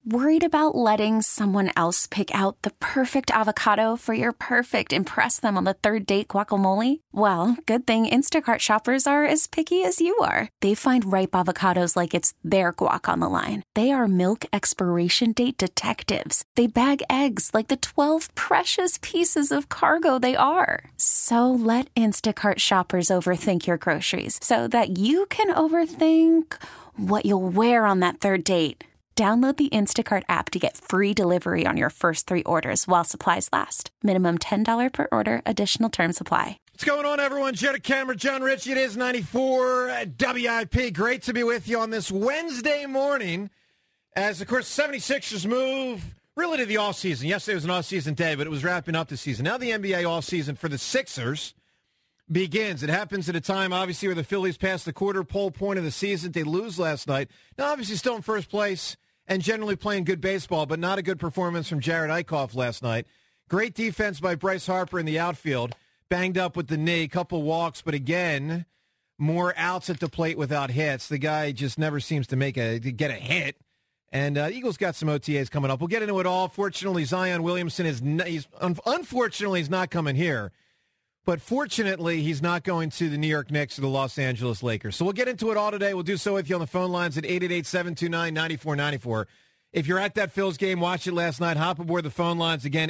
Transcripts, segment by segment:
Worried about letting someone else pick out the perfect avocado for your perfect impress them on the third date guacamole? Well, good thing Instacart shoppers are as picky as you are. They find ripe avocados like it's their guac on the line. They are milk expiration date detectives. They bag eggs like the 12 precious pieces of cargo they are. So let Instacart shoppers overthink your groceries so that you can overthink what you'll wear on that third date. Download the Instacart app to get free delivery on your first 3 orders while supplies last. Minimum $10 per order. Additional terms apply. What's going on, everyone? Jared Cameron, John Ritchie. It is 94 WIP. Great to be with you on this Wednesday morning as, of course, 76ers move really to the offseason. Yesterday was an offseason day, but it was wrapping up the season. Now the NBA offseason for the Sixers begins. It happens at a time, obviously, where the Phillies passed the quarter pole point of the season. They lose last night. Now, obviously, still in first place and generally playing good baseball, but not a good performance from Jared Eichhoff last night. Great defense by Bryce Harper in the outfield. Banged up with the knee, couple walks, but again, more outs at the plate without hits. The guy just never seems to get a hit. And Eagles got some OTAs coming up. We'll get into it all. Fortunately, Zion Williamson unfortunately he's not coming here. But fortunately, he's not going to the New York Knicks or the Los Angeles Lakers. So we'll get into it all today. We'll do so with you on the phone lines at 888-729-9494. If you're at that Phils game, watch it last night, hop aboard the phone lines again,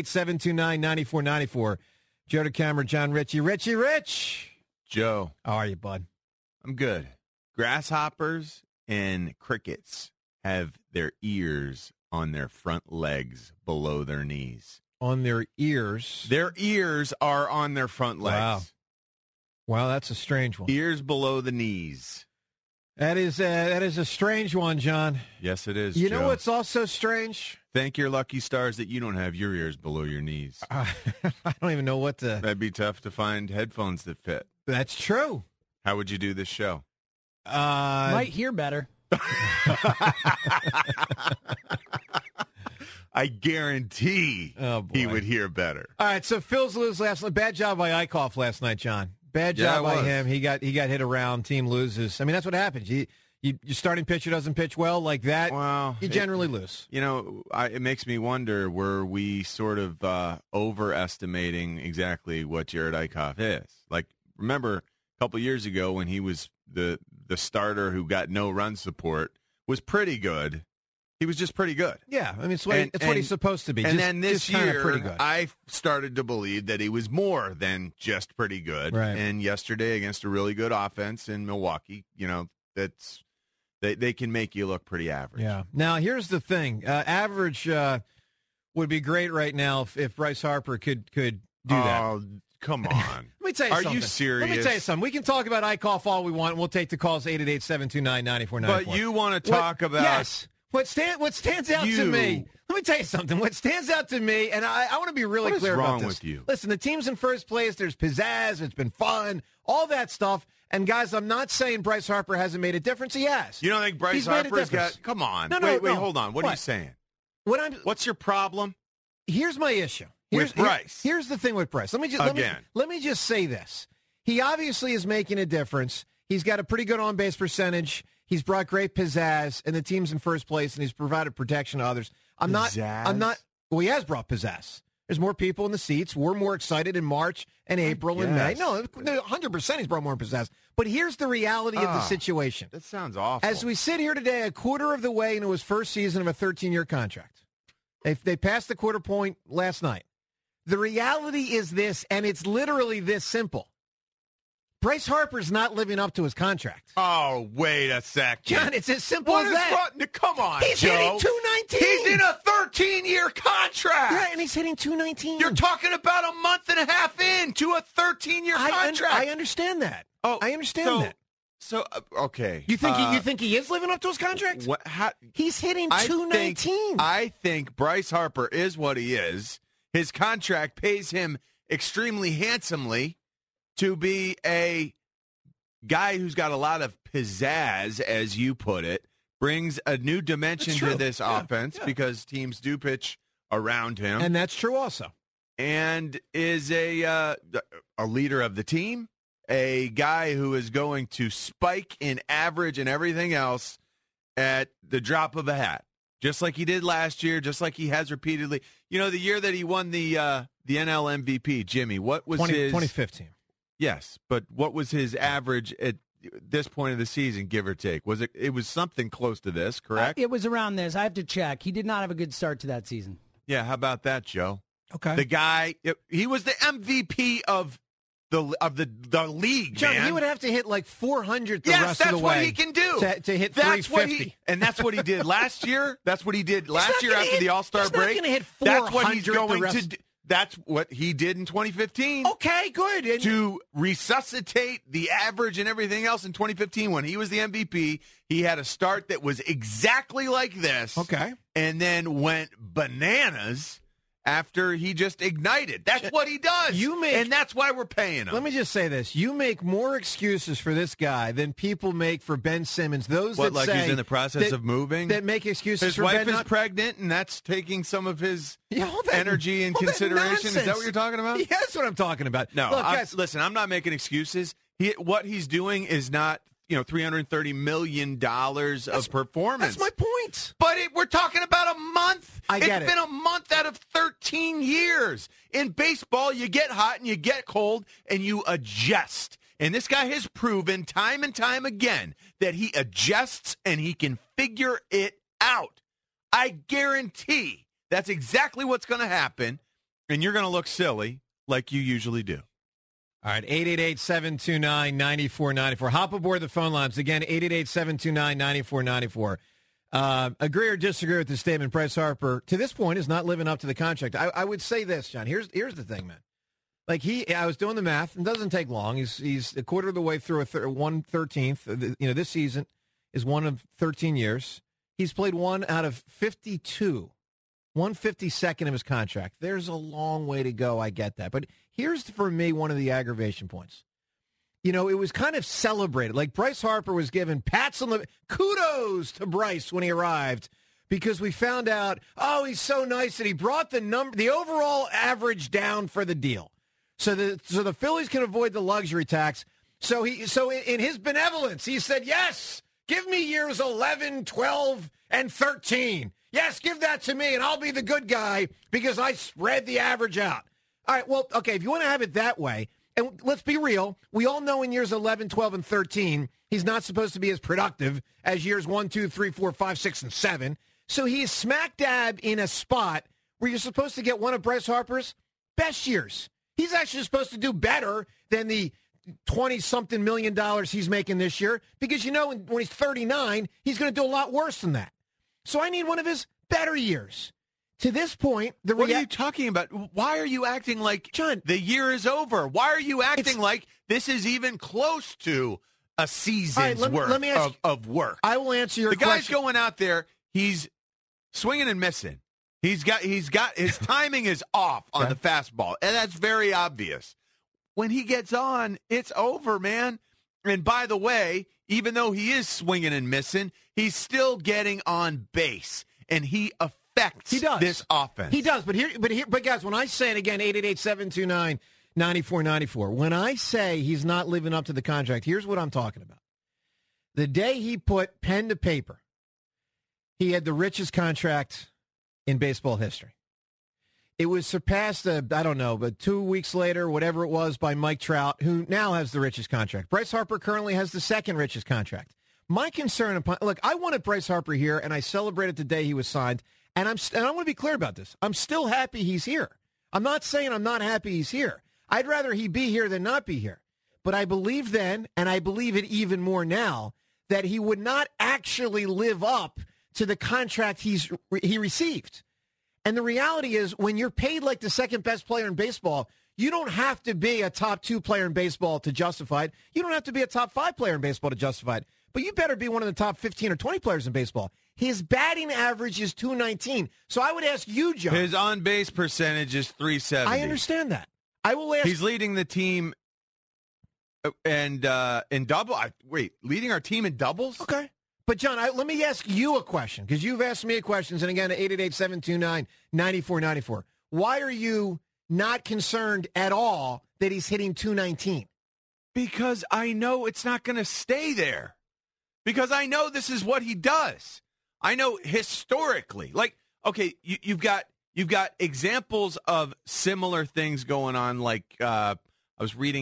888-729-9494. Joe DeCamera, John Ritchie. Rich. Joe. How are you, bud? I'm good. Grasshoppers and crickets have their ears on their front legs below their knees. On their ears? Their ears are on their front legs. Wow, that's a strange one. Ears below the knees. That is a strange one, John. Yes, it is, You Joe. know what's also strange? Thank your lucky stars that you don't have your ears below your knees. I don't even know what to... That'd be tough to find headphones that fit. That's true. How would you do this show? Might hear better. I guarantee he would hear better. All right, so Phil's lose last night. Bad job by Eichhoff last night, John. Bad job by him. He got hit around. Team loses. I mean, that's what happens. Your starting pitcher doesn't pitch well like that. Well, you generally lose. You know, it makes me wonder, were we sort of overestimating exactly what Jared Eichhoff is? Like, remember a couple years ago when he was the starter who got no run support, was pretty good. He was just pretty good. Yeah, I mean, it's what he's supposed to be. And just, then this year, pretty good. I started to believe that he was more than just pretty good. Right. And yesterday, against a really good offense in Milwaukee, that's they can make you look pretty average. Yeah. Now, here's the thing. Average would be great right now if Bryce Harper could do that. Oh, come on. Let me tell you something. Are you serious? Let me tell you something. We can talk about Eichhoff all we want. We'll take the calls 888-729-9494. But you want to talk about... Yes. What stands out to me, let me tell you something. What stands out to me, and I want to be really clear about this. What is wrong with you? Listen, the team's in first place. There's pizzazz. It's been fun. All that stuff. And, guys, I'm not saying Bryce Harper hasn't made a difference. He has. You don't think Bryce Harper's got... Come on. No, wait, hold on. What are you saying? What's your problem? Here's my issue. With Bryce. Here's the thing with Bryce. Let me just say this. He obviously is making a difference. He's got a pretty good on-base percentage. He's brought great pizzazz, and the team's in first place, and he's provided protection to others. I'm not. Well, he has brought pizzazz. There's more people in the seats. We're more excited in March and April and May. No, 100% he's brought more pizzazz. But here's the reality of the situation. That sounds awful. As we sit here today, a quarter of the way into his first season of a 13-year contract. They passed the quarter point last night. The reality is this, and it's literally this simple. Bryce Harper's not living up to his contract. Oh, wait a second. John, it's as simple as that. Come on, He's Joe. hitting 219. He's in a 13-year contract. Yeah, and he's hitting 219. You're talking about a month and a half into a 13-year contract. I understand that. I understand that. So, okay. You think he is living up to his contract? He's hitting 219. I think Bryce Harper is what he is. His contract pays him extremely handsomely to be a guy who's got a lot of pizzazz, as you put it, brings a new dimension to this offense because teams do pitch around him. And that's true also. And is a leader of the team, a guy who is going to spike in average and everything else at the drop of a hat. just like he did last year, just like he has repeatedly. You know, the year that he won the NL MVP, Jimmy, what was his 2015? Yes, but what was his average at this point of the season, give or take? Was it? It was something close to this, correct? It was around this. I have to check. He did not have a good start to that season. Yeah, how about that, Joe? Okay. The guy, he was the MVP of the league, John, man. he would have to hit like 400 the rest of the way. That's what he can do. To hit that's 350. and that's what he did last year. That's what he did last year after the All-Star break. He's not going to hit 400 That's what he's going the rest. to do. That's what he did in 2015. Okay, good. And to resuscitate the average and everything else in 2015 when he was the MVP, he had a start that was exactly like this. Okay. And then went bananas after he just ignited. That's what he does. And that's why we're paying him. Let me just say this. You make more excuses for this guy than people make for Ben Simmons. Those that like say he's in the process of moving? That make excuses his for wife Ben is pregnant, and that's taking some of his all that, energy and all that consideration. nonsense. Is that what you're talking about? Yeah, that's what I'm talking about. No, look, guys, listen, I'm not making excuses. What he's doing is not, $330 million of performance. That's my point. But we're talking about a month. I get It's been a month out of 13 years. In baseball, you get hot and you get cold and you adjust. And this guy has proven time and time again that he adjusts and he can figure it out. I guarantee that's exactly what's going to happen, and you're going to look silly like you usually do. All right, 888-729-9494. Hop aboard the phone lines. Again, 888-729-9494. Agree or disagree with the statement, Bryce Harper, to this point, is not living up to the contract. I would say this, John. Here's the thing, man. Like, I was doing the math. It doesn't take long. He's a quarter of the way through 1/13. This season is one of 13 years. He's played one out of 52. 152nd of his contract. There's a long way to go. I get that. But here's, for me, one of the aggravation points. It was kind of celebrated. Like Bryce Harper was given pats on the kudos to Bryce when he arrived because we found out, he's so nice that he brought the overall average down for the deal. So the Phillies can avoid the luxury tax. So in his benevolence, he said, yes, give me years 11, 12, and 13. Yes, give that to me, and I'll be the good guy because I spread the average out. All right, well, okay, if you want to have it that way, and let's be real, we all know in years 11, 12, and 13, he's not supposed to be as productive as years 1, 2, 3, 4, 5, 6, and 7. So he is smack dab in a spot where you're supposed to get one of Bryce Harper's best years. He's actually supposed to do better than the $20-something million he's making this year because, when he's 39, he's going to do a lot worse than that. So I need one of his better years. To this point, what are you talking about? Why are you acting like John, the year is over? Why are you acting like this is even close to a season's worth of work? I will answer your question. The guy's going out there. He's swinging and missing. He's got his timing is off on the fastball, and that's very obvious. When he gets on, it's over, man. And by the way, even though he is swinging and missing, he's still getting on base, and he affects this offense. He does, but guys, when I say it again, 888-729-9494, when I say he's not living up to the contract, here's what I'm talking about. The day he put pen to paper, he had the richest contract in baseball history. It was surpassed, but 2 weeks later, whatever it was, by Mike Trout, who now has the richest contract. Bryce Harper currently has the second richest contract. My concern, look, I wanted Bryce Harper here, and I celebrated the day he was signed, and I want to be clear about this. I'm still happy he's here. I'm not saying I'm not happy he's here. I'd rather he be here than not be here. But I believe then, and I believe it even more now, that he would not actually live up to the contract he received. And the reality is, when you're paid like the second best player in baseball, you don't have to be a top 2 player in baseball to justify it. You don't have to be a top 5 player in baseball to justify it. But you better be one of the top 15 or 20 players in baseball. His batting average is .219. So I would ask you, John. His on-base percentage is .370. I understand that. I will ask. He's leading the team and in double. Leading our team in doubles? Okay. But, John, let me ask you a question, because you've asked me questions, and again, 888-729-9494. Why are you not concerned at all that he's hitting .219? Because I know it's not going to stay there. Because I know this is what he does. I know historically, like, okay, you've got examples of similar things going on. Like I was reading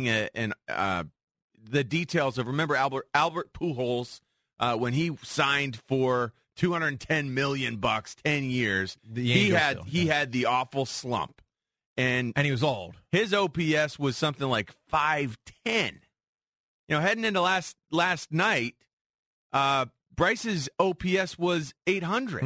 the details of, remember Albert Pujols when he signed for $210 million, 10 years. He had the awful slump, and he was old. His OPS was something like 510. Heading into last night, Bryce's OPS was 800.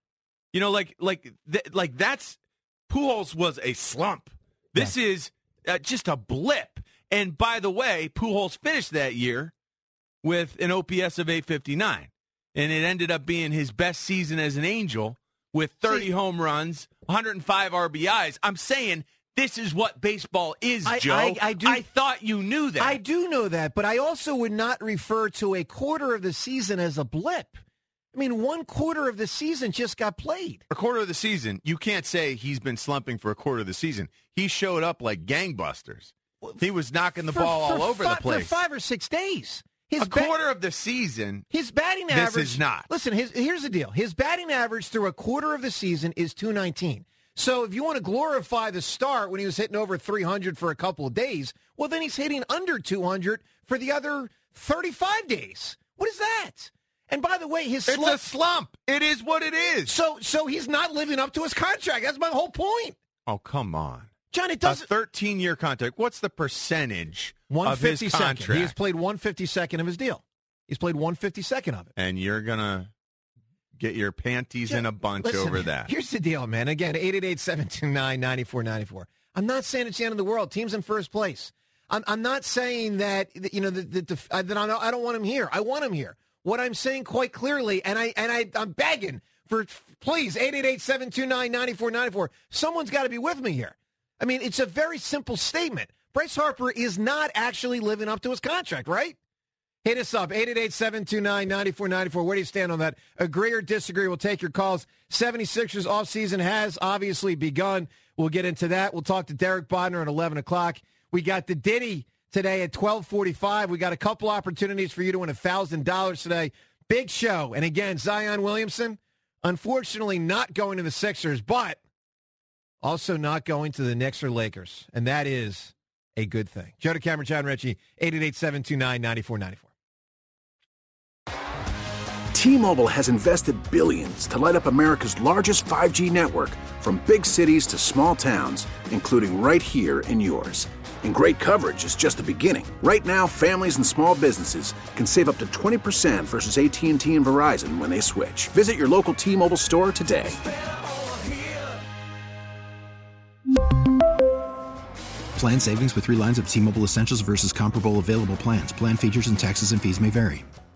Mm-hmm. That's Pujols was a slump. This is just a blip. And by the way, Pujols finished that year with an OPS of 859, and it ended up being his best season as an Angel with 30 home runs, 105 RBIs. I'm saying this is what baseball is, Joe. I thought you knew that. I do know that, but I also would not refer to a quarter of the season as a blip. I mean, 1/4 of the season just got played. A quarter of the season, you can't say he's been slumping for a quarter of the season. He showed up like gangbusters. He was knocking the ball all over the place. For 5 or 6 days. A quarter of the season, his batting average. This is not. Listen, here's the deal. His batting average through a quarter of the season is .219. So if you want to glorify the start when he was hitting over 300 for a couple of days, well, then he's hitting under 200 for the other 35 days. What is that? And by the way, it's a slump. It is what it is. So he's not living up to his contract. That's my whole point. Oh, come on. John, it doesn't. A 13-year contract. What's the percentage of his contract? He has played 152nd of his deal. He's played 152nd of it. And you're going to get your panties in a bunch over that. Here's the deal, man. Again, 888-729-9494. I'm not saying it's the end of the world. Team's in first place. I'm not saying that, that I don't want him here. I want him here. What I'm saying quite clearly, and I'm begging for, please, 888-729-9494. Someone's got to be with me here. I mean, it's a very simple statement. Bryce Harper is not actually living up to his contract, right? Hit us up, 888-729-9494. Where do you stand on that? Agree or disagree? We'll take your calls. 76ers offseason has obviously begun. We'll get into that. We'll talk to Derek Bodner at 11 o'clock. We got the Diddy today at 12:45. We got a couple opportunities for you to win $1,000 today. Big show. And again, Zion Williamson, unfortunately not going to the Sixers, but also not going to the Knicks or Lakers. And that is a good thing. Joe DeCamera, John Ritchie, 888-729-9494. T-Mobile has invested billions to light up America's largest 5G network, from big cities to small towns, including right here in yours. And great coverage is just the beginning. Right now, families and small businesses can save up to 20% versus AT&T and Verizon when they switch. Visit your local T-Mobile store today. Plan savings with 3 lines of T-Mobile Essentials versus comparable available plans. Plan features and taxes and fees may vary.